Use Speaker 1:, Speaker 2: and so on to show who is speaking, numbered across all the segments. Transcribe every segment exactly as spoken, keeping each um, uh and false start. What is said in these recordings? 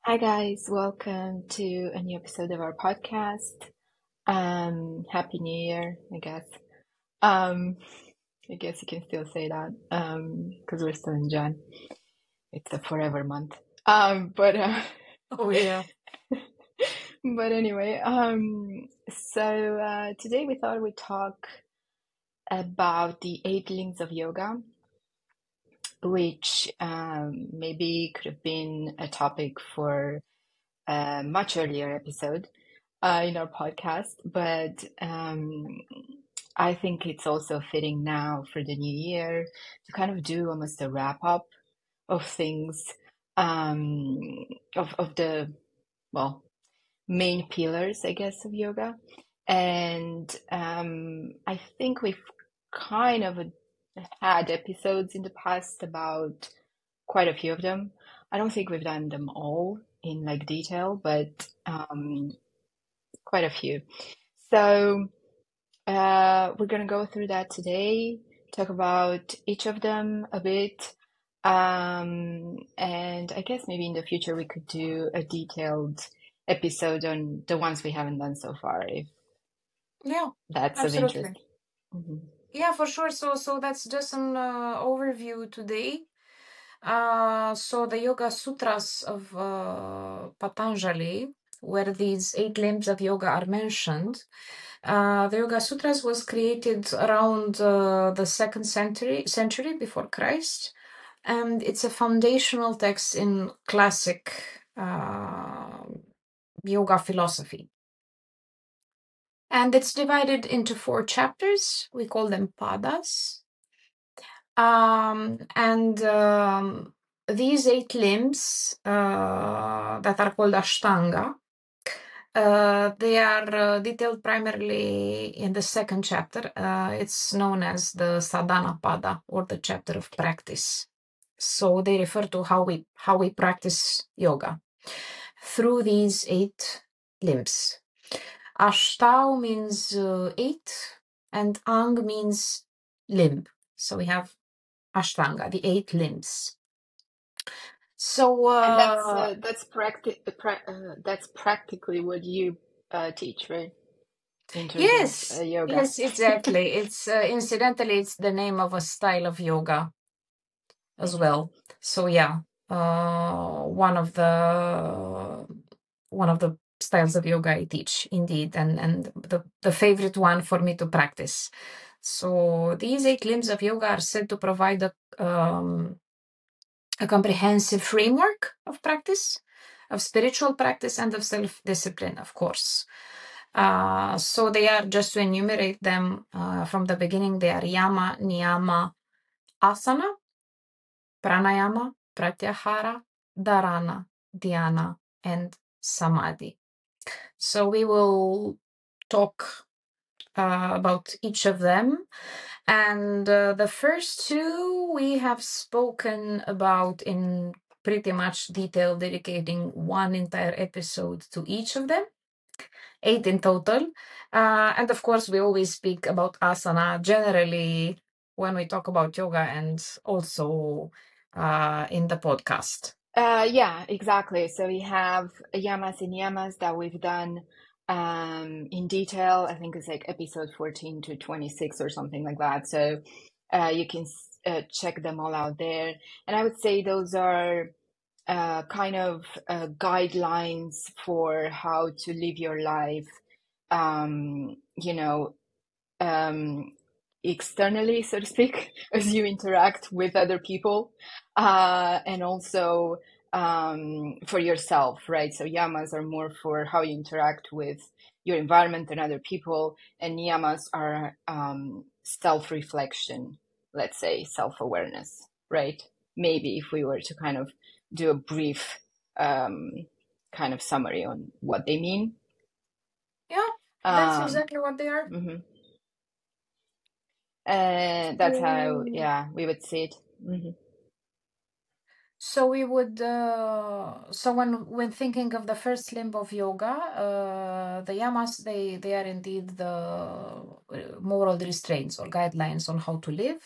Speaker 1: Hi guys, welcome to a new episode of our podcast. Um, Happy New Year, I guess. Um, I guess you can still say that, um, because we're still in Jan. It's a forever month. Um, but uh,
Speaker 2: Oh yeah.
Speaker 1: but anyway, um, so uh, today we thought we'd talk about the eight limbs of yoga, which um, maybe could have been a topic for a much earlier episode uh, in our podcast, but um, I think it's also fitting now for the new year to kind of do almost a wrap up of things, um, of of the well main pillars, I guess, of yoga. And um, I think we've kind of had episodes in the past about quite a few of them. I don't think we've done them all in like detail, but um, quite a few. So uh, we're gonna go through that today, talk about each of them a bit, um, and I guess maybe in the future we could do a detailed episode on the ones we haven't done so far, if
Speaker 2: Yeah,
Speaker 1: that's of
Speaker 2: absolutely.
Speaker 1: interest. Mhm.
Speaker 2: Yeah, for sure. So so that's just an uh, overview today. Uh, so the Yoga Sutras of uh, Patanjali, where these eight limbs of yoga are mentioned. Uh, the Yoga Sutras was created around uh, the second century century before Christ, and it's a foundational text in classic uh, yoga philosophy. And it's divided into four chapters. We call them padas. Um, and um, these eight limbs uh, that are called Ashtanga, uh, they are uh, detailed primarily in the second chapter. Uh, it's known as the Sadhana Pada, or the chapter of practice. So they refer to how we how we practice yoga through these eight limbs. Ashtau means uh, eight, and Ang means limb. So we have Ashtanga, the eight limbs. So
Speaker 1: And that's
Speaker 2: uh,
Speaker 1: uh, that's practi- pra- uh, that's practically what you uh, teach, right? In terms of uh,
Speaker 2: yes,
Speaker 1: yoga.
Speaker 2: yes, exactly. It's uh, incidentally, it's the name of a style of yoga as
Speaker 1: Mhm.
Speaker 2: well. So yeah, uh, one of the one of the styles of yoga I teach, indeed, and and the the favorite one for me to practice. So these eight limbs of yoga are said to provide a um, a comprehensive framework of practice, of spiritual practice, and of self-discipline, of course. Uh, so they are, just to enumerate them uh, from the beginning, they are yama, niyama, asana, pranayama, pratyahara, dharana, dhyana, and samadhi. So we will talk uh, about each of them. And uh, the first two we have spoken about in pretty much detail, dedicating one entire episode to each of them, eight in total. Uh, and of course, we always speak about asana generally when we talk about yoga, and also uh, in the podcast.
Speaker 1: Uh, yeah, exactly. So we have yamas and yamas that we've done um, in detail. I think it's like episode fourteen to twenty-six or something like that. So uh, you can uh, check them all out there. And I would say those are uh, kind of uh, guidelines for how to live your life, um, you know, um, externally, so to speak, as you interact with other people, uh, and also um, for yourself, right? So yamas are more for how you interact with your environment and other people, and niyamas are um, self-reflection, let's say, self-awareness, right? Maybe if we were to kind of do a brief um, kind of summary on what they mean.
Speaker 2: Yeah, that's
Speaker 1: Um,
Speaker 2: exactly what they are.
Speaker 1: mhm. And that's how,
Speaker 2: Mm.
Speaker 1: yeah, we would see it. Hmm.
Speaker 2: So we would, uh, so when when thinking of the first limb of yoga, uh, the yamas, they they are indeed the uh, moral restraints or guidelines on how to live,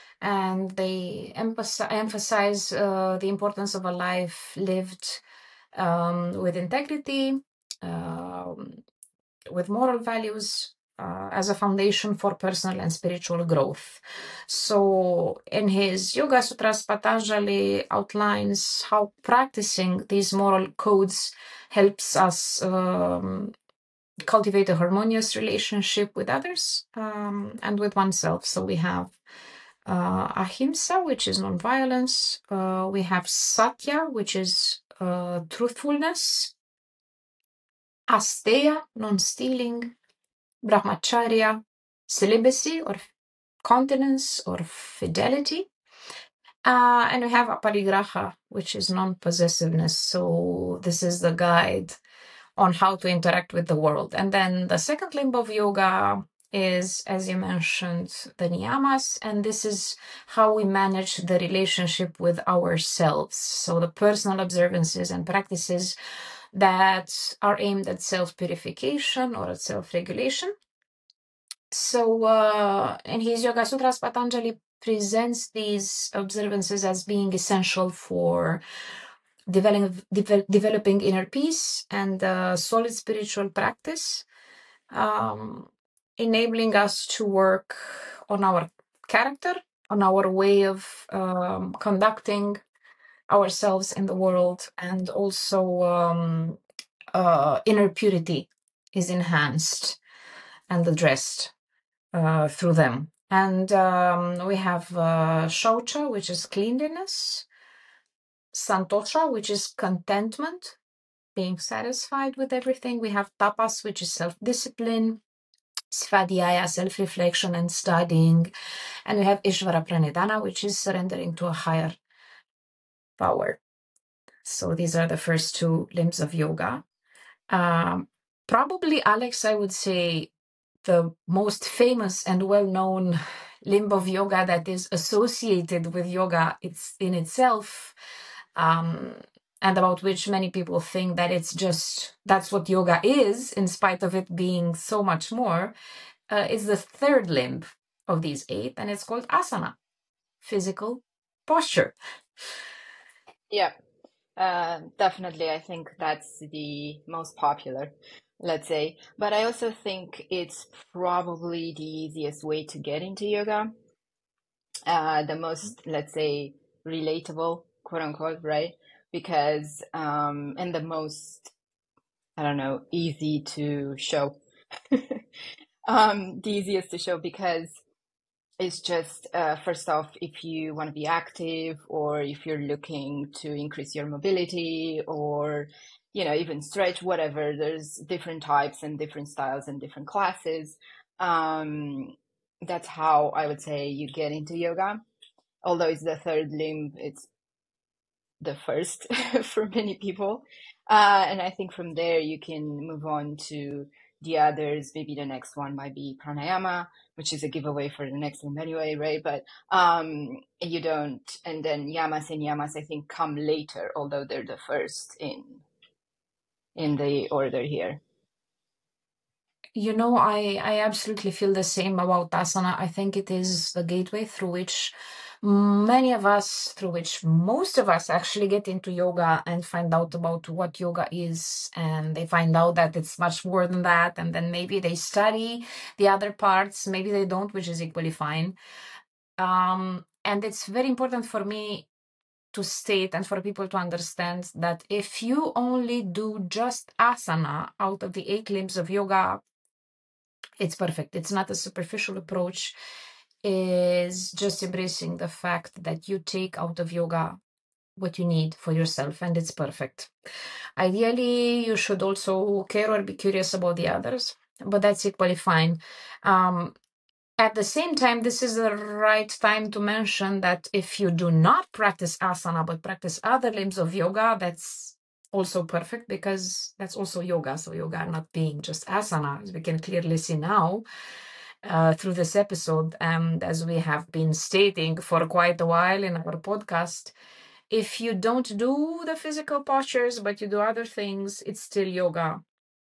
Speaker 2: and they emphasize emphasize uh, the importance of a life lived um, with integrity, um, with moral values uh, as a foundation for personal and spiritual growth. So, in his Yoga Sutras, Patanjali outlines how practicing these moral codes helps us um, cultivate a harmonious relationship with others um, and with oneself. So, we have uh, Ahimsa, which is non-violence. Uh, we have Satya, which is uh, truthfulness. Asteya, non-stealing. Brahmacharya, celibacy or continence or fidelity. Uh, and we have aparigraha, which is non-possessiveness. So this is the guide on how to interact with the world. And then the second limb of yoga is, as you mentioned, the niyamas, and this is how we manage the relationship with ourselves. So the personal observances and practices that are aimed at self-purification or at self-regulation. So uh, in his Yoga Sutras, Patanjali presents these observances as being essential for developing, devel- developing inner peace and uh, solid spiritual practice, um, enabling us to work on our character, on our way of um, conducting ourselves in the world, and also um, uh, inner purity is enhanced and addressed uh, through them. And um, we have uh, Shaucha, which is cleanliness, Santosha, which is contentment, being satisfied with everything. We have Tapas, which is self-discipline, Svadhyaya, self-reflection and studying. And we have Ishvara Pranidhana, which is surrendering to a higher power. So these are the first two limbs of yoga. Um, probably, Alex, I would say the most famous and well-known limb of yoga that is associated with yoga it's in itself, um, and about which many people think that it's just that's what yoga is, in spite of it being so much more, uh, is the third limb of these eight, and it's called asana, physical posture.
Speaker 1: Yeah, uh, definitely. I think that's the most popular, let's say. But I also think it's probably the easiest way to get into yoga. Uh, the most, let's say, relatable, quote unquote, right? Because, um, and the most, I don't know, easy to show. um, the easiest to show because it's just, uh, first off, if you want to be active or if you're looking to increase your mobility or, you know, even stretch, whatever, there's different types and different styles and different classes. Um, that's how I would say you get into yoga. Although it's the third limb, it's the first for many people. Uh, and I think from there you can move on to the others. Maybe the next one might be pranayama, which is a giveaway for the next one anyway, right? But um, you don't, and then yamas and yamas I think come later, although they're the first in in the order here.
Speaker 2: You know, I, I absolutely feel the same about asana. I think it is the gateway through which many of us, through which most of us actually get into yoga and find out about what yoga is. And they find out that it's much more than that. And then maybe they study the other parts. Maybe they don't, which is equally fine. Um, and it's very important for me to state and for people to understand that if you only do just asana out of the eight limbs of yoga, it's perfect. It's not a superficial approach. Is just embracing the fact that you take out of yoga what you need for yourself, and it's perfect. Ideally, you should also care or be curious about the others, but that's equally fine. Um, at the same time, this is the right time to mention that if you do not practice asana but practice other limbs of yoga, that's also perfect because that's also yoga. So yoga not being just asana, as we can clearly see now uh, through this episode, and as we have been stating for quite a while in our podcast, if you don't do the physical postures but you do other things, it's still yoga,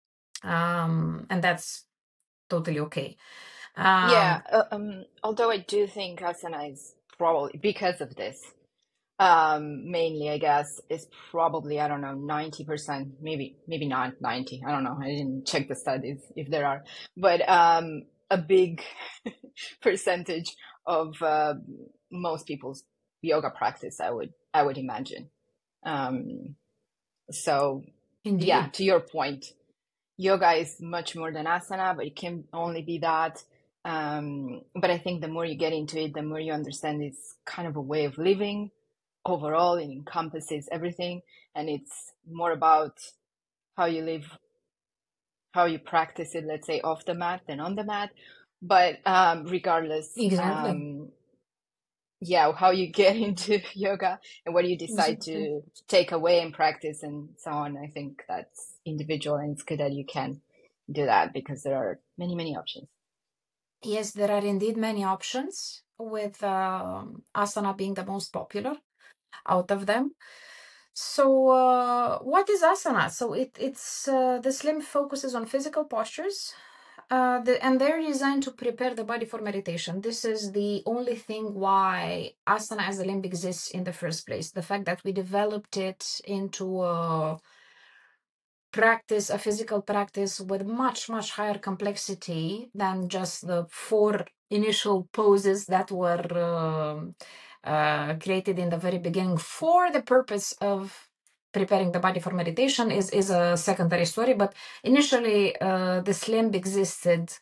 Speaker 2: um, and that's totally okay.
Speaker 1: Yeah,
Speaker 2: Um,
Speaker 1: uh, um, although I do think asana is probably because of this. um, mainly, I guess, is probably, I don't know, ninety percent, maybe, maybe not ninety. I don't know. I didn't check the studies if there are, but um, a big percentage of uh, most people's yoga practice, I would, I would imagine. Um, so yeah,
Speaker 2: Indeed.
Speaker 1: to your point, yoga is much more than asana, but it can only be that. Um, but I think the more you get into it, the more you understand it's kind of a way of living overall. It encompasses everything, and it's more about how you live, how you practice it, let's say off the mat than on the mat. But um, regardless,
Speaker 2: Exactly.
Speaker 1: um, yeah, how you get into yoga and what you decide
Speaker 2: Exactly.
Speaker 1: to take away and practice and so on, I think that's individual, and it's good that you can do that because there are many, many options.
Speaker 2: Yes, there are indeed many options, with um asana being the most popular out of them. So, uh, what is asana? So it it's uh, the slim focuses on physical postures, uh, the, and they're designed to prepare the body for meditation. This is the only thing why asana as a limb exists in the first place. The fact that we developed it into a practice, a physical practice with much, much higher complexity than just the four initial poses that were um uh, created in the very beginning for the purpose of preparing the body for meditation is, is a secondary story. But initially, uh, this limb existed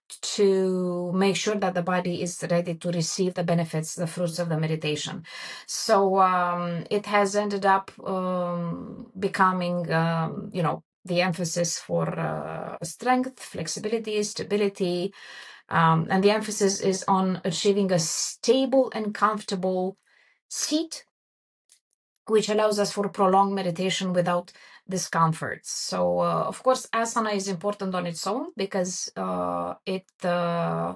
Speaker 2: to make sure that the body is ready to receive the benefits, the fruits of the meditation. So um, it has ended up um, becoming, um, you know, the emphasis for uh, strength, flexibility, stability, um, and the emphasis is on achieving a stable and comfortable seat, which allows us for prolonged meditation without discomfort. So, uh, of course, asana is important on its own because uh, it uh,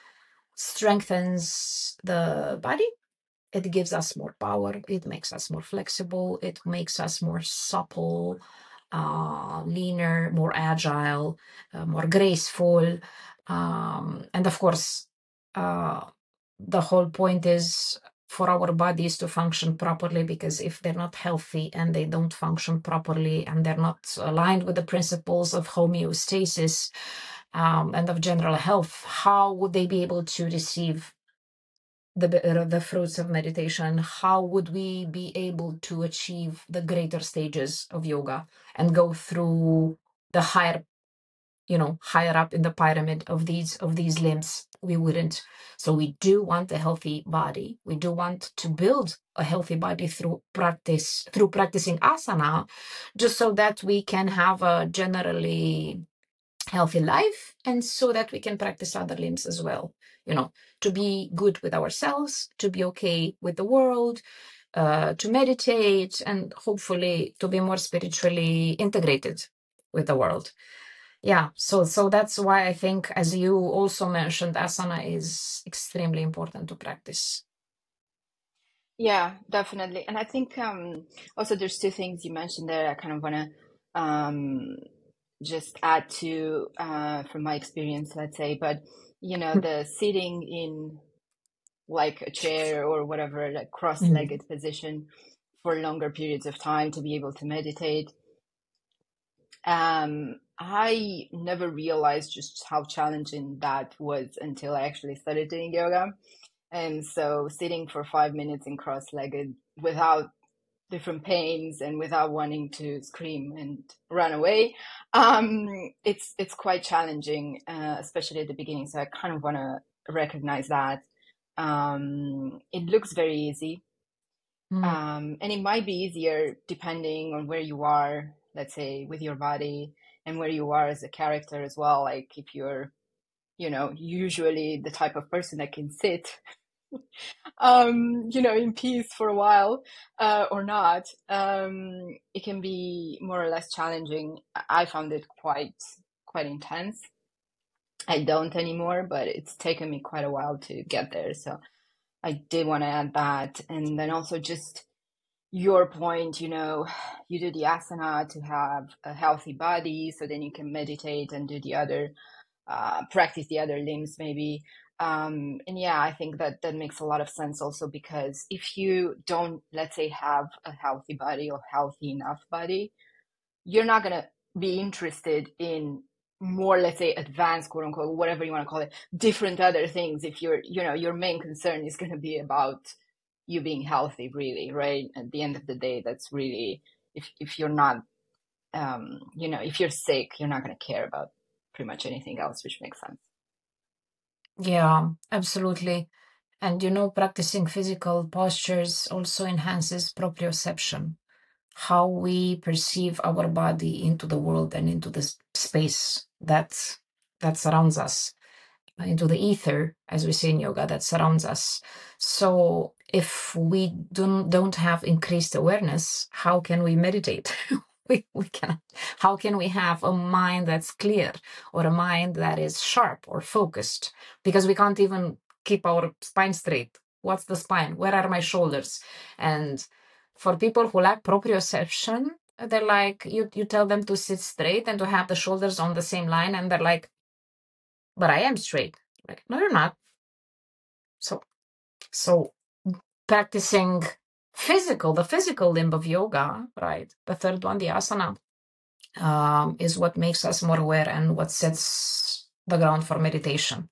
Speaker 2: strengthens the body. It gives us more power. It makes us more flexible. It makes us more supple, uh, leaner, more agile, uh, more graceful. Um, and of course, uh, the whole point is for our bodies to function properly, because if they're not healthy and they don't function properly and they're not aligned with the principles of homeostasis um, and of general health, how would they be able to receive the, the fruits of meditation? How would we be able to achieve the greater stages of yoga and go through the higher, you know, higher up in the pyramid of these of these limbs? We wouldn't. So we do want a healthy body. We do want to build a healthy body through practice, through practicing asana, just so that we can have a generally healthy life, and so that we can practice other limbs as well, you know, to be good with ourselves, to be okay with the world, uh, to meditate, and hopefully to be more spiritually integrated with the world. Yeah, so so that's why I think, as you also mentioned, asana is extremely important to practice.
Speaker 1: Yeah, definitely. And I think um, also there's two things you mentioned there I kind of want to um, just add to uh, from my experience, let's say. But, you know, the sitting in like a chair or whatever, like cross-legged
Speaker 2: Mhm.
Speaker 1: position for longer periods of time to be able to meditate. Um, I never realized just how challenging that was until I actually started doing yoga. And so sitting for five minutes in cross-legged without different pains and without wanting to scream and run away, um, it's it's quite challenging, uh, especially at the beginning. So I kind of want to recognize that. Um, it looks very easy,
Speaker 2: Mm.
Speaker 1: um, and it might be easier depending on where you are, let's say, with your body and where you are as a character as well. Like if you're, you know, usually the type of person that can sit um, you know, in peace for a while, uh, or not, um, it can be more or less challenging. I found it quite, quite intense. I don't anymore, but it's taken me quite a while to get there. So I did want to add that. And then also just your point, you know, you do the asana to have a healthy body, so then you can meditate and do the other uh, practice the other limbs maybe. Um, and yeah, I think that that makes a lot of sense also, because if you don't, let's say, have a healthy body or healthy enough body, you're not going to be interested in more, let's say, advanced, quote unquote, whatever you want to call it, different other things. If you're, you know, your main concern is going to be about you being healthy, really, right? At the end of the day, that's really, if, if you're not, um, you know, if you're sick, you're not going to care about pretty much anything else, which makes sense.
Speaker 2: Yeah, absolutely. And you know, practicing physical postures also enhances proprioception, how we perceive our body into the world and into the s- space that that surrounds us, into the ether, as we say in yoga, that surrounds us. So if we don't don't have increased awareness, how can we meditate? we we cannot. How can we have a mind that's clear, or a mind that is sharp or focused? Because we can't even keep our spine straight. What's the spine? Where are my shoulders? And for people who lack proprioception, they're like, you you tell them to sit straight and to have the shoulders on the same line, and they're like, but I am straight. Like, no, you're not. So, so practicing physical, the physical limb of yoga, right? The third one, the asana, um, is what makes us more aware and what sets the ground for meditation.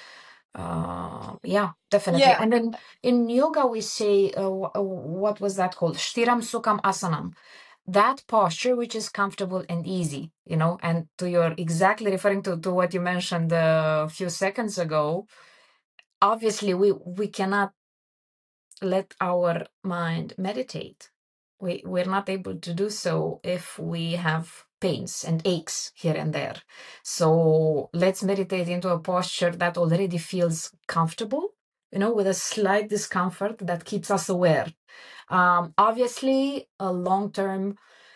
Speaker 2: Uh, yeah, definitely.
Speaker 1: Yeah.
Speaker 2: And then in yoga, we say, uh, what was that called? Shtiram Sukham Asanam. That posture which is comfortable and easy, you know, and to your exactly referring to, to what you mentioned a few seconds ago, obviously we we cannot let our mind meditate. We we're not able to do so if we have pains and aches here and there. So let's meditate into a posture that already feels comfortable, you know, with a slight discomfort that keeps us aware. Um, obviously, a long-term,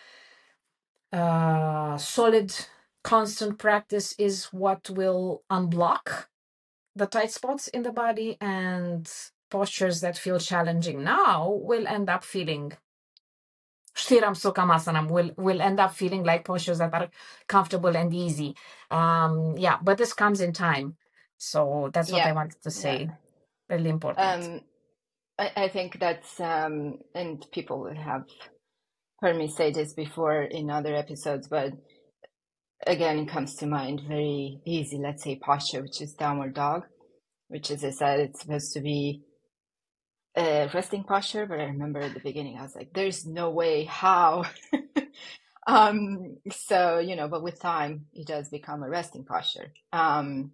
Speaker 2: uh, solid, constant practice is what will unblock the tight spots in the body, and postures that feel challenging now will end up feeling Shtiram Sukhamasanam will will end up feeling like postures that are comfortable and easy. Um, yeah, but this comes in time. So that's what I
Speaker 1: Yeah.
Speaker 2: wanted to
Speaker 1: Yeah.
Speaker 2: say. Really important.
Speaker 1: Um, I, I think that's, um, and people have heard me say this before in other episodes, but again, it comes to mind very easy, let's say, posture, which is downward dog, which, as I said, it's supposed to be a resting posture. But I remember at the beginning, I was like, there's no way, how? um, so, you know, but with time, it does become a resting posture. Um,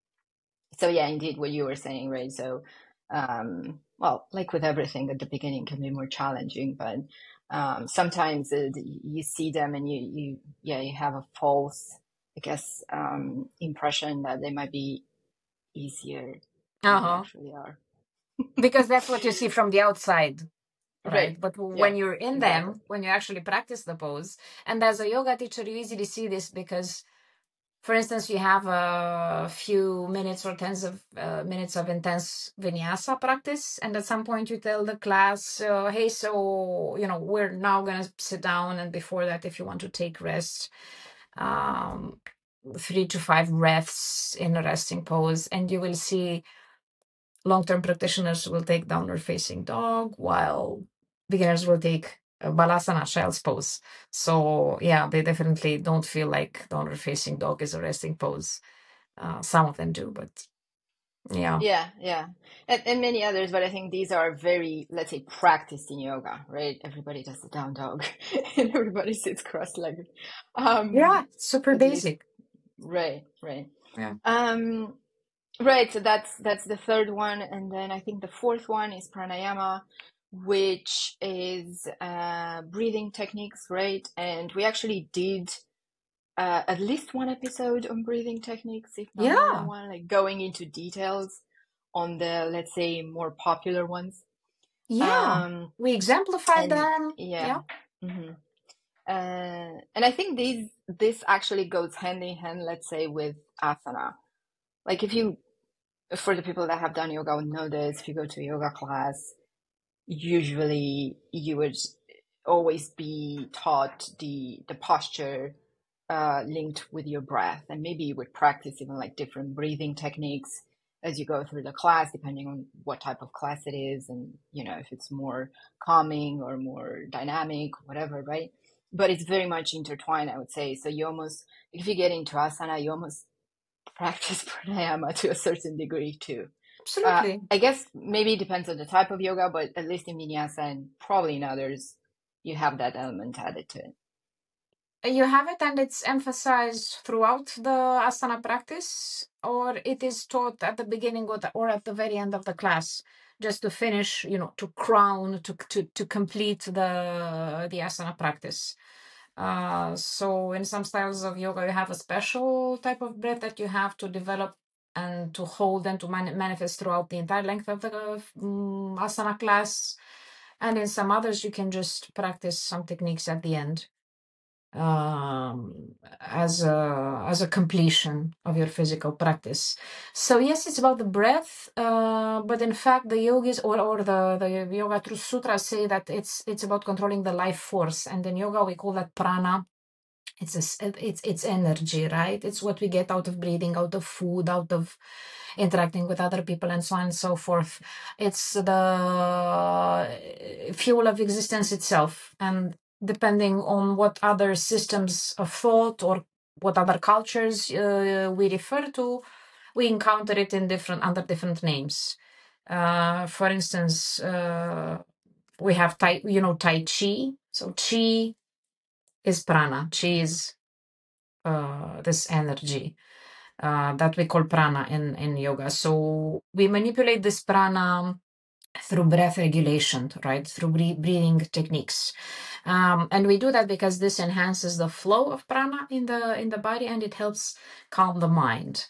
Speaker 1: so, yeah, indeed, what you were saying, right? So, um, well, like with everything, at the beginning can be more challenging, but um, sometimes it, you see them and you, you, yeah, you have a false, I guess, um, impression that they might be easier than they
Speaker 2: Uh-huh.
Speaker 1: actually are.
Speaker 2: Because that's what you see from the outside, right?
Speaker 1: Right.
Speaker 2: But
Speaker 1: Yeah,
Speaker 2: when you're in
Speaker 1: exactly.
Speaker 2: them, when you actually practice the pose, and as a yoga teacher, you easily see this because, for instance, you have a few minutes or tens of uh, minutes of intense vinyasa practice, and at some point you tell the class, uh, hey, so, you know, we're now going to sit down, and before that, if you want to take rest, um, three to five breaths in a resting pose, and you will see long-term practitioners will take downward facing dog, while beginners will take uh, balasana, child's pose. So yeah, they definitely don't feel like downward facing dog is a resting pose. Uh, some of them do, but yeah.
Speaker 1: Yeah, yeah. And, and many others, but I think these are very, let's say, practiced in yoga, right? Everybody does the down dog and everybody sits cross-legged.
Speaker 2: Yeah,
Speaker 1: Um,
Speaker 2: super
Speaker 1: at least,
Speaker 2: basic.
Speaker 1: right, right.
Speaker 2: Yeah.
Speaker 1: Um, right, so that's that's the third one, and then I think the fourth one is pranayama, which is uh, breathing techniques, right? And we actually did uh, at least one episode on breathing techniques, if not more than
Speaker 2: Yeah.
Speaker 1: one, like going into details on the, let's say, more popular ones.
Speaker 2: Yeah.
Speaker 1: Um,
Speaker 2: We exemplified
Speaker 1: and
Speaker 2: them.
Speaker 1: yeah.
Speaker 2: Yeah.
Speaker 1: hmm Uh, and I think these this actually goes hand in hand, let's say, with asana. Like if you, for the people that have done yoga would know this, if you go to a yoga class, usually you would always be taught the the posture uh, linked with your breath, and maybe you would practice even like different breathing techniques as you go through the class, depending on what type of class it is, and you know if it's more calming or more dynamic, whatever, right? But it's very much intertwined, I would say. So you almost, if you get into asana, you almost practice pranayama to a certain degree too. Uh,
Speaker 2: Absolutely.
Speaker 1: I guess maybe it depends on the type of yoga, but at least in vinyasa and probably in others, you have that element added to it.
Speaker 2: You have it and it's emphasized throughout the asana practice, or it is taught at the beginning or, the, or at the very end of the class, just to finish, you know, to crown, to to, to complete the the asana practice. Uh, so in some styles of yoga, you have a special type of breath that you have to develop and to hold and to man- manifest throughout the entire length of the um, asana class. And in some others, you can just practice some techniques at the end um, as a as a completion of your physical practice. So yes, it's about the breath, uh, but in fact, the yogis or or the the Yoga Truth Sutras say that it's it's about controlling the life force, and in yoga we call that prana. It's a, it's it's energy, right? It's what we get out of breathing, out of food, out of interacting with other people, and so on and so forth. It's the fuel of existence itself, and depending on what other systems of thought or what other cultures uh, we refer to, we encounter it in different under different names. Uh, for instance, uh, we have tai, you know, Tai Chi. So Chi is prana. Chi is uh, this energy uh, that we call prana in, in yoga. So we manipulate this prana through breath regulation, right? Through breathing techniques. Um, and we do that because this enhances the flow of prana in the in the body, and it helps calm the mind.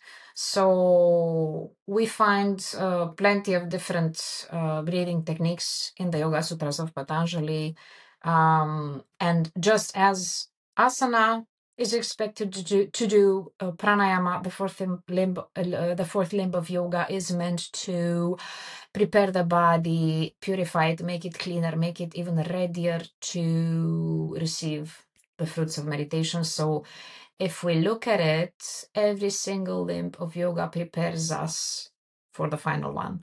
Speaker 2: So we find uh, plenty of different uh, breathing techniques in the Yoga Sutras of Patanjali. Um, and just as asana is expected to do, to do uh, pranayama, the fourth limb, uh, the fourth limb of yoga is meant to prepare the body, purify it, make it cleaner, make it even readier to receive the fruits of meditation. So if we look at it, every single limb of yoga prepares us for the final one.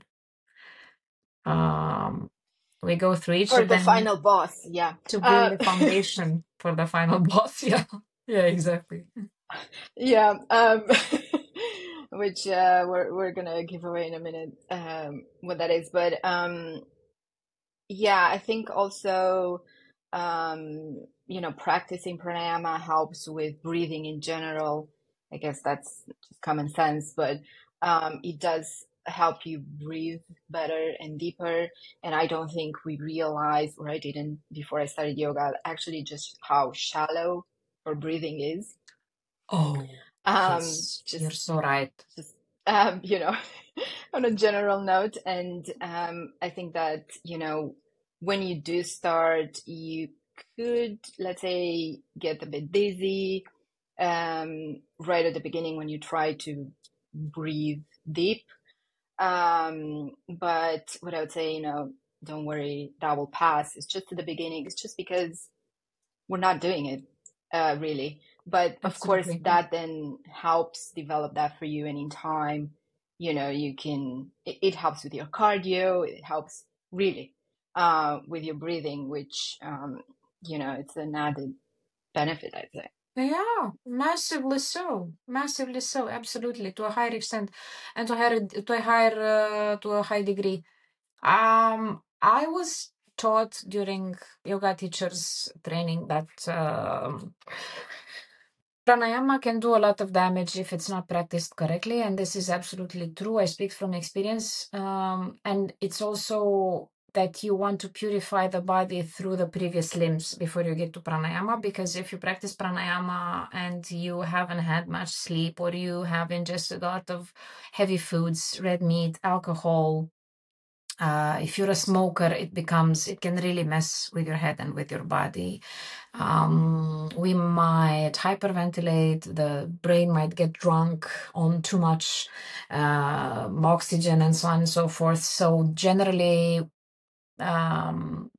Speaker 2: Um, we go through each
Speaker 1: For
Speaker 2: of
Speaker 1: the
Speaker 2: them
Speaker 1: final boss, yeah.
Speaker 2: to build
Speaker 1: Uh,
Speaker 2: the foundation for the final boss. Yeah, yeah, exactly.
Speaker 1: yeah, um, which uh, we're we're gonna give away in a minute um, what that is, but um, yeah, I think also um, you know practicing pranayama helps with breathing in general. I guess that's just common sense, but um, it does help you breathe better and deeper. And I don't think we realized, or I didn't before I started yoga, actually just how shallow our breathing is.
Speaker 2: Oh,
Speaker 1: Um,
Speaker 2: yes,
Speaker 1: just
Speaker 2: you're so right.
Speaker 1: just um, you know, on a general note. And um, I think that, you know, when you do start, you could, let's say, get a bit dizzy um, right at the beginning when you try to breathe deep. Um, but what I would say, you know, don't worry, that will pass. It's just at the beginning. It's just because we're not doing it, uh, really. But of course,
Speaker 2: Absolutely.
Speaker 1: that then helps develop that for you. And in time, you know, you can, it, it helps with your cardio. It helps really uh, with your breathing, which, um, you know, it's an added benefit, I'd say.
Speaker 2: Yeah, massively so, massively so, absolutely, to a higher extent, and to a higher, to a higher, uh, to a high degree. Um, I was taught during yoga teachers training that um, pranayama can do a lot of damage if it's not practiced correctly, and this is absolutely true. I speak from experience, um, and it's also that you want to purify the body through the previous limbs before you get to pranayama, because if you practice pranayama and you haven't had much sleep, or you have ingested a lot of heavy foods, red meat, alcohol, uh, if you're a smoker, it becomes, it can really mess with your head and with your body. Um, we might hyperventilate, the brain might get drunk on too much uh, oxygen and so on and so forth. So generally, um,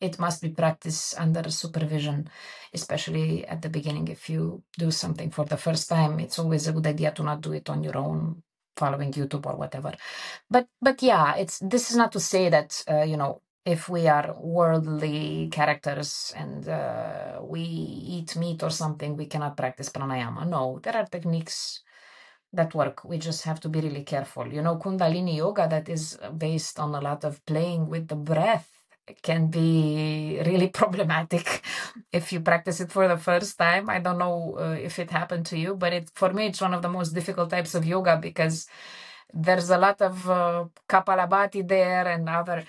Speaker 2: it must be practiced under supervision, especially at the beginning. If you do something for the first time, it's always a good idea to not do it on your own, following YouTube or whatever. But but yeah, it's this is not to say that uh, you know, if we are worldly characters and uh, we eat meat or something, we cannot practice pranayama. No, there are techniques that work. We just have to be really careful. You know, Kundalini yoga that is based on a lot of playing with the breath can be really problematic if you practice it for the first time. I don't know uh, if it happened to you, but it for me it's one of the most difficult types of yoga because there's a lot of uh, Kapalabhati there and other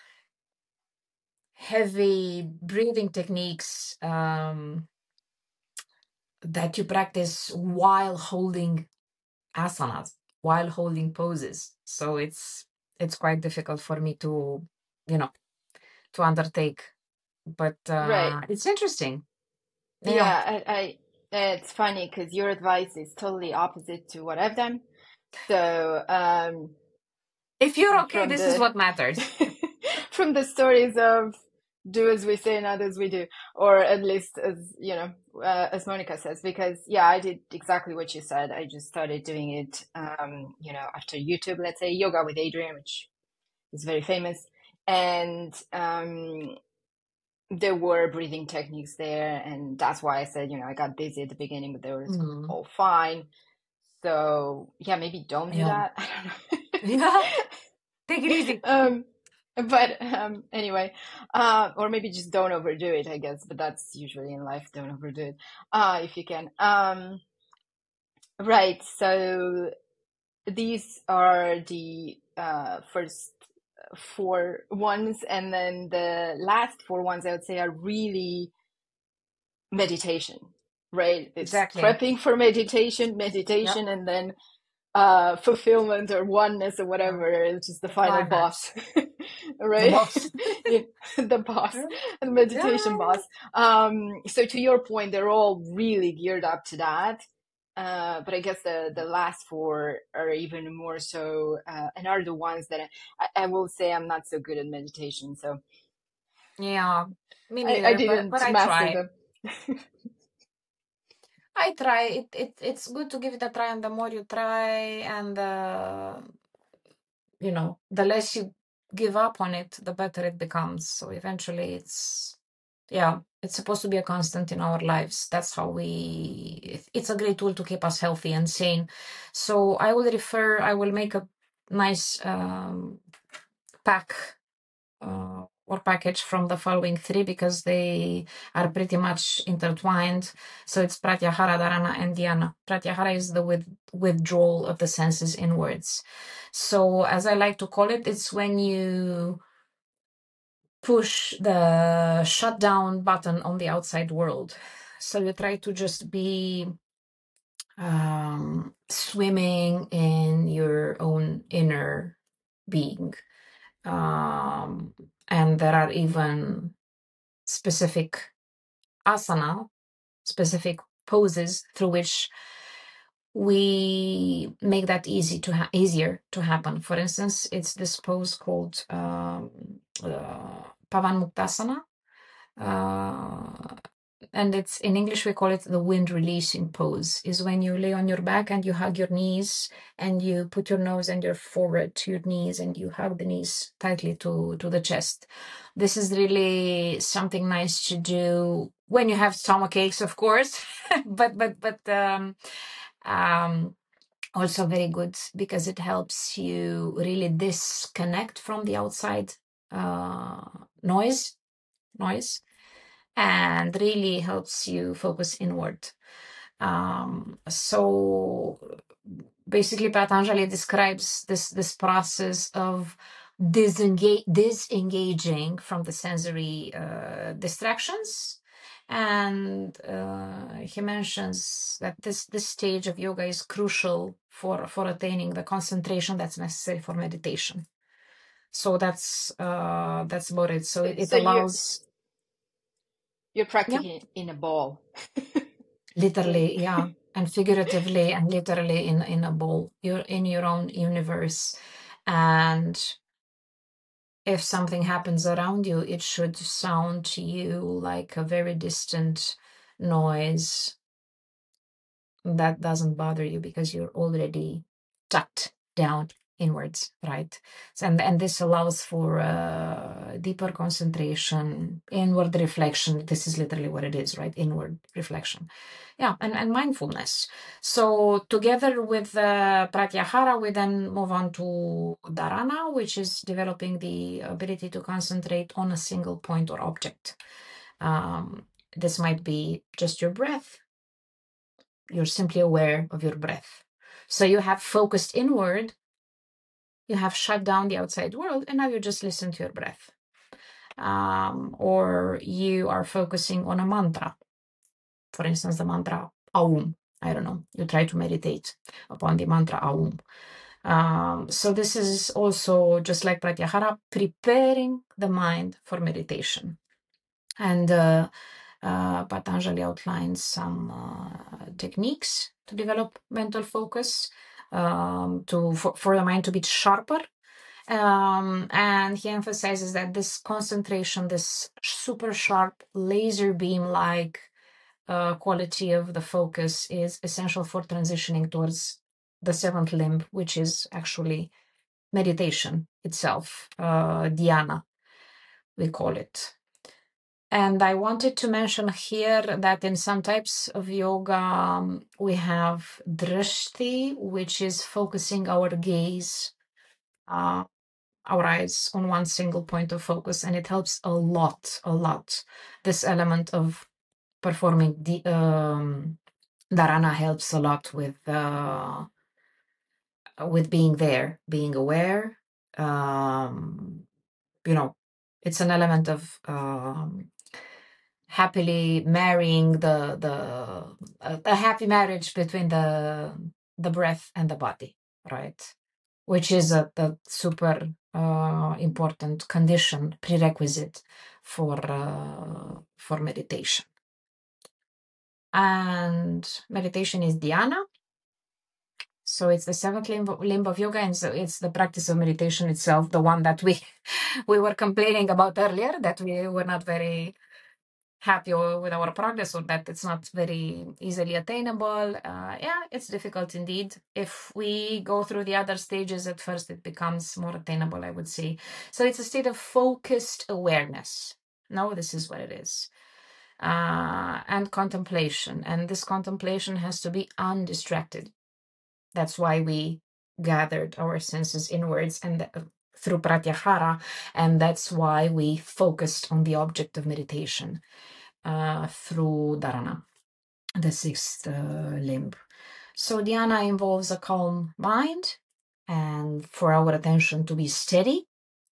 Speaker 2: heavy breathing techniques um, that you practice while holding asanas, while holding poses. So it's it's quite difficult for me to, you know, to undertake. But uh,
Speaker 1: Right.
Speaker 2: it's interesting. Yeah.
Speaker 1: Yeah, I, I it's funny because your advice is totally opposite to what I've done. So, um,
Speaker 2: if you're okay,
Speaker 1: from
Speaker 2: this
Speaker 1: the
Speaker 2: is what matters.
Speaker 1: from the stories of do as we say, not as we do, or at least as you know, uh, as Monica says, because yeah, I did exactly what you said. I just started doing it, um, you know, after YouTube, let's say Yoga with Adriene, which is very famous, and um, there were breathing techniques there, and that's why I said, you know, I got dizzy at the beginning, but they were
Speaker 2: Mm.
Speaker 1: all fine. So yeah, maybe don't do
Speaker 2: Yeah.
Speaker 1: that. I don't know.
Speaker 2: Yeah. Take it easy.
Speaker 1: um, but um, anyway, uh, or maybe just don't overdo it, I guess. But that's usually in life, don't overdo it, uh, if you can. Um, right. So these are the uh, first four ones, and then the last four ones I would say are really meditation, right? It's
Speaker 2: Exactly.
Speaker 1: prepping for meditation, meditation, and then uh, fulfillment or oneness or whatever. It's just the final boss, right?
Speaker 2: The boss.
Speaker 1: the boss, the meditation
Speaker 2: Yeah.
Speaker 1: boss. Um, so to your point, they're all really geared up to that. Uh, but I guess the, the last four are even more so, uh, and are the ones that I, I will say I'm not so good at meditation. So
Speaker 2: yeah, me
Speaker 1: I,
Speaker 2: neither,
Speaker 1: I didn't
Speaker 2: but, but I
Speaker 1: master
Speaker 2: try.
Speaker 1: them.
Speaker 2: I try. It, it it's good to give it a try, and the more you try, and uh, you know, the less you give up on it, the better it becomes. So eventually, it's yeah, it's supposed to be a constant in our lives. That's how we. It's a great tool to keep us healthy and sane. So I will refer. I will make a nice um, pack. Uh, or package from the following three because they are pretty much intertwined. So it's Pratyahara, Dharana, and Dhyana. Pratyahara is the with, withdrawal of the senses inwards. So as I like to call it, it's when you push the shutdown button on the outside world. So you try to just be um, swimming in your own inner being. Um, and there are even specific asana, specific poses through which we make that easy to ha- easier to happen. For instance, it's this pose called um, uh, Pavan Muktasana. Uh, and it's in English we call it the wind releasing pose, is when you lay on your back and you hug your knees and you put your nose and your forehead to your knees and you hug the knees tightly to to the chest. This is really something nice to do when you have stomach aches, of course, but but but um um also very good because it helps you really disconnect from the outside uh noise noise and really helps you focus inward. Um, so basically, Patanjali describes this this process of disengage, disengaging from the sensory uh, distractions, and uh, he mentions that this this stage of yoga is crucial for for attaining the concentration that's necessary for meditation. So that's uh, that's about it. So it, it
Speaker 1: So
Speaker 2: allows.
Speaker 1: You're practically yeah. in a ball.
Speaker 2: Literally, yeah. And figuratively and literally in, in a ball. You're in your own universe. And if something happens around you, it should sound to you like a very distant noise that doesn't bother you because you're already tucked down inwards, right? So, and, and this allows for uh, deeper concentration, inward reflection. This is literally what it is, right? Inward reflection. Yeah, and, and mindfulness. So together with uh, Pratyahara, we then move on to Dharana, which is developing the ability to concentrate on a single point or object. Um, this might be just your breath. You're simply aware of your breath. So you have focused inward, you have shut down the outside world, and now you just listen to your breath. Um, or you are focusing on a mantra. For instance, the mantra Aum. I don't know. You try to meditate upon the mantra Aum. Um, so this is also, just like Pratyahara, preparing the mind for meditation. And uh, uh, Patanjali outlines some uh, techniques to develop mental focus, um, to for, for the mind to be sharper. Um, and he emphasizes that this concentration, this super sharp laser beam like uh, quality of the focus is essential for transitioning towards the seventh limb, which is actually meditation itself, uh, dhyana, we call it. And I wanted to mention here that in some types of yoga, um, we have drishti, which is focusing our gaze, uh, our eyes on one single point of focus. And it helps a lot, a lot. This element of performing the um, dharana helps a lot with uh, with being there, being aware. Um, you know, it's an element of um, happily marrying the the uh, a happy marriage between the the breath and the body, right? Which is a, a super uh, important condition, prerequisite for uh, for meditation. And meditation is dhyana. So it's the seventh limb, limb of yoga, and so it's the practice of meditation itself, the one that we we were complaining about earlier, that we were not very happy with our progress, or that it's not very easily attainable. Uh, yeah, it's difficult indeed. If we go through the other stages at first, it becomes more attainable, I would say. So it's a state of focused awareness. No, this is what it is. Uh, and contemplation. And this contemplation has to be undistracted. That's why we gathered our senses inwards and the, through Pratyahara, and that's why we focused on the object of meditation uh, through Dharana, the sixth uh, limb. So dhyana involves a calm mind and for our attention to be steady.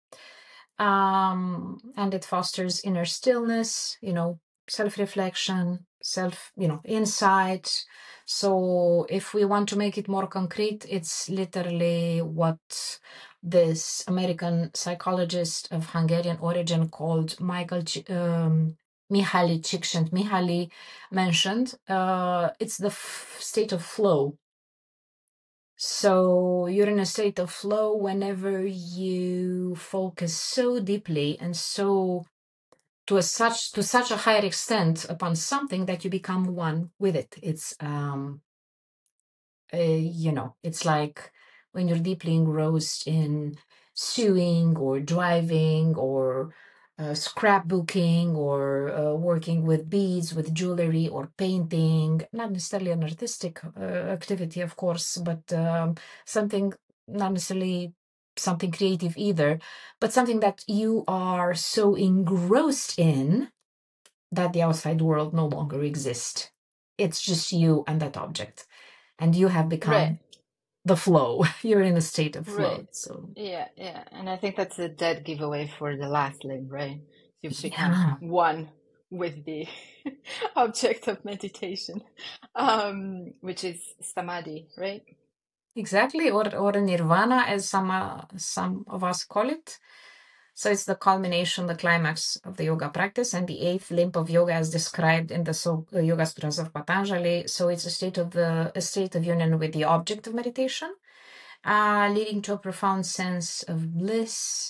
Speaker 2: Um, and it fosters inner stillness, you know, self-reflection, self, you know, insight. So if we want to make it more concrete, it's literally what this American psychologist of Hungarian origin called Michael um, Mihaly Csikszentmihalyi mentioned. Uh, it's the f- state of flow. So you're in a state of flow whenever you focus so deeply and so to a such to such a higher extent upon something that you become one with it. It's um uh, you know, it's like when you're deeply engrossed in sewing or driving or uh, scrapbooking or uh, working with beads, with jewelry or painting, not necessarily an artistic uh, activity, of course, but um, something not necessarily something creative either, but something that you are so engrossed in that the outside world no longer exists. It's just you and that object. And you have become
Speaker 1: Right.
Speaker 2: the flow. You're in a state of flow.
Speaker 1: Right.
Speaker 2: So
Speaker 1: Yeah, yeah. And I think that's a dead giveaway for the last limb, right? You've become
Speaker 2: yeah,
Speaker 1: one with the object of meditation, um, which is samadhi, right?
Speaker 2: exactly. Or or nirvana, as some uh, some of us call it. So it's the culmination, the climax of the yoga practice, and the eighth limb of yoga, as described in the so, uh, Yoga Sutras of Patanjali. So it's a state of the a state of union with the object of meditation, uh, leading to a profound sense of bliss,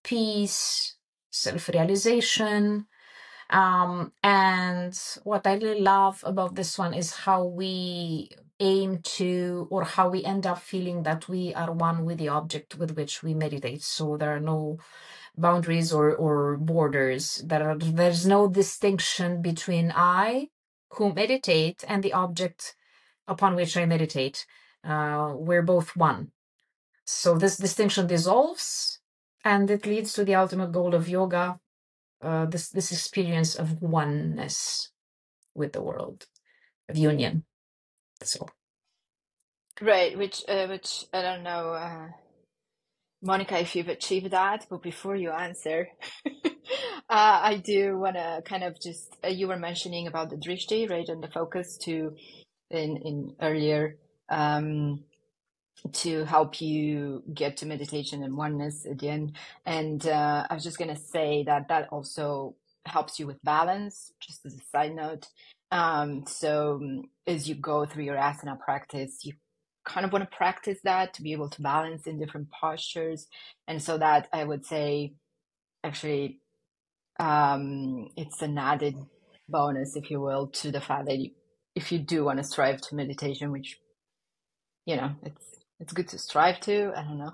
Speaker 2: peace, self-realization. Um, and what I really love about this one is how we aim to, or how we end up feeling that we are one with the object with which we meditate. So there are no boundaries or, or borders. There are, there's no distinction between I, who meditate, and the object upon which I meditate. Uh, we're both one. So this distinction dissolves, and it leads to the ultimate goal of yoga, uh, this this experience of oneness with the world, of union. So
Speaker 1: Right, which uh, which I don't know, uh, Monica, if you've achieved that, but before you answer, uh, I do want to kind of just uh, you were mentioning about the drishti, right, and the focus to in in earlier um, to help you get to meditation and oneness at the end. And uh, I was just gonna say that that also helps you with balance, just as a side note. Um, so um, as you go through your asana practice, you kind of want to practice that to be able to balance in different postures. And so that I would say actually um, it's an added bonus, if you will, to the fact that you, if you do want to strive to meditation, which, you know, it's it's good to strive to. I don't know.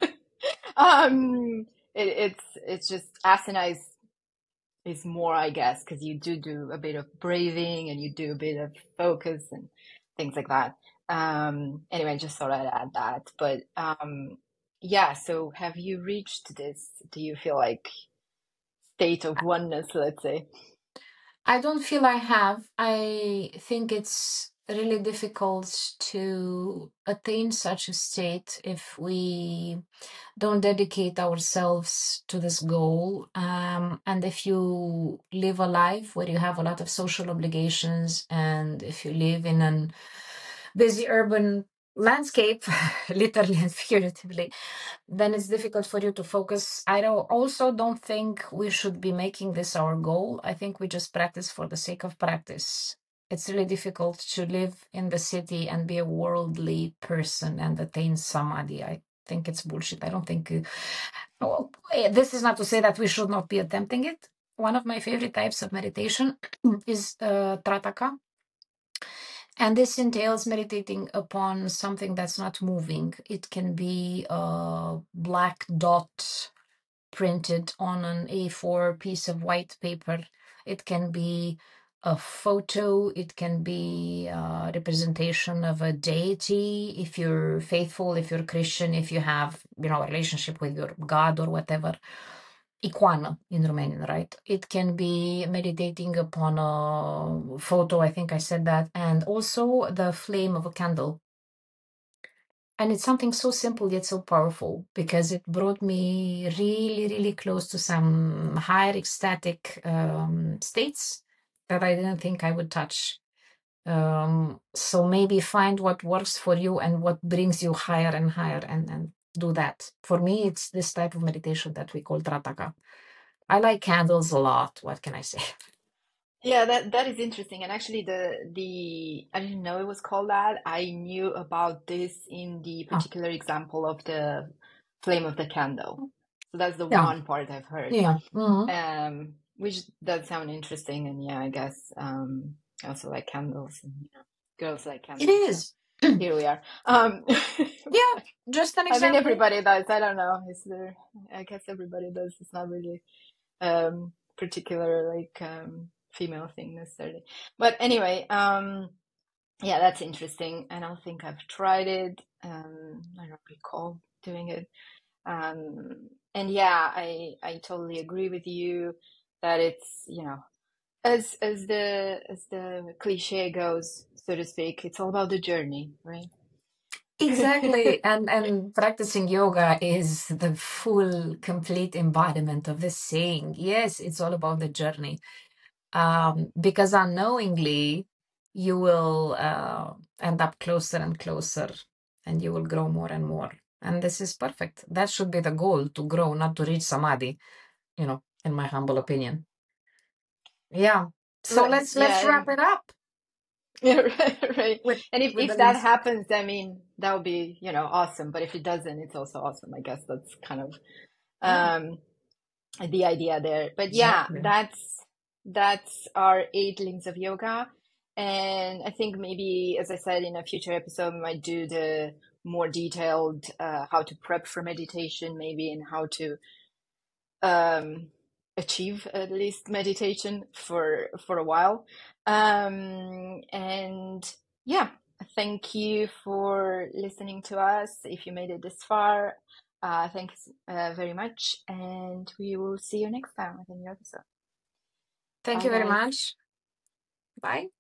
Speaker 1: um, it, it's it's just asana is is more, I guess, because you do do a bit of breathing and you do a bit of focus and things like that. Um, anyway, I just thought I'd add that. But um, yeah, so have you reached this? Do you feel like state of oneness, let's say?
Speaker 2: I don't feel I have. I think it's really difficult to attain such a state if we don't dedicate ourselves to this goal. Um, and if you live a life where you have a lot of social obligations, and if you live in a busy urban landscape, literally and figuratively, then it's difficult for you to focus. I don't, also don't think we should be making this our goal. I think we just practice for the sake of practice. It's really difficult to live in the city and be a worldly person and attain samadhi. I think it's bullshit. I don't think. Uh, well, this is not to say that we should not be attempting it. One of my favorite types of meditation is uh, Trataka. And this entails meditating upon something that's not moving. It can be a black dot printed on an A four piece of white paper. It can be a photo. It can be a representation of a deity. If you're faithful, if you're Christian, if you have, you know, a relationship with your God or whatever. Icoană in Romanian, right? It can be meditating upon a photo, I think I said that, and also the flame of a candle. And it's something so simple yet so powerful, because it brought me really, really close to some higher ecstatic um, states that I didn't think I would touch. Um, so maybe find what works for you and what brings you higher and higher, and, and do that. For me, it's this type of meditation that we call Trataka. I like candles a lot. What can I say?
Speaker 1: Yeah, that that is interesting. And actually, the the I didn't know it was called that. I knew about this in the
Speaker 2: Oh,
Speaker 1: particular example of the flame of the candle. So that's the
Speaker 2: yeah,
Speaker 1: one part I've heard.
Speaker 2: yeah. Mhm.
Speaker 1: Um, which does sound interesting. And yeah, I guess um, I also like candles, and you know, girls like
Speaker 2: It
Speaker 1: candles. So
Speaker 2: is.
Speaker 1: here we are. Um,
Speaker 2: Yeah, just an
Speaker 1: I mean,
Speaker 2: example.
Speaker 1: everybody does. I don't know. Is there? I guess everybody does. It's not really um particular like um female thing necessarily. But anyway, um yeah, that's interesting. I don't think I've tried it. Um I don't recall doing it. Um and yeah, I I totally agree with you that it's, you know, as as the as the cliche goes, so to speak, it's all about the journey, right?
Speaker 2: Exactly. And and practicing yoga is the full, complete embodiment of this saying. Yes, it's all about the journey. Um, because unknowingly, you will uh, end up closer and closer, and you will grow more and more. And this is perfect. That should be the goal, to grow, not to reach samadhi, you know, in my humble opinion. Yeah. So
Speaker 1: Right.
Speaker 2: let's
Speaker 1: Yeah,
Speaker 2: let's wrap
Speaker 1: and
Speaker 2: it up
Speaker 1: yeah, right, right.
Speaker 2: with
Speaker 1: And if,
Speaker 2: with the
Speaker 1: if that
Speaker 2: list.
Speaker 1: happens, I mean, that would be, you know, awesome. But if it doesn't, it's also awesome. I guess that's kind of
Speaker 2: Yeah,
Speaker 1: um, the idea there. But yeah,
Speaker 2: exactly.
Speaker 1: that's that's our eight limbs of yoga. And I think maybe, as I said, in a future episode, we might do the more detailed uh, how to prep for meditation, maybe, and how to um, achieve at least meditation for for a while. Um, and yeah, thank you for listening to us. If you made it this far, uh, thanks uh, very much, and we will see you next time with a new episode.
Speaker 2: Thank
Speaker 1: Bye,
Speaker 2: you very
Speaker 1: guys.
Speaker 2: much. Bye.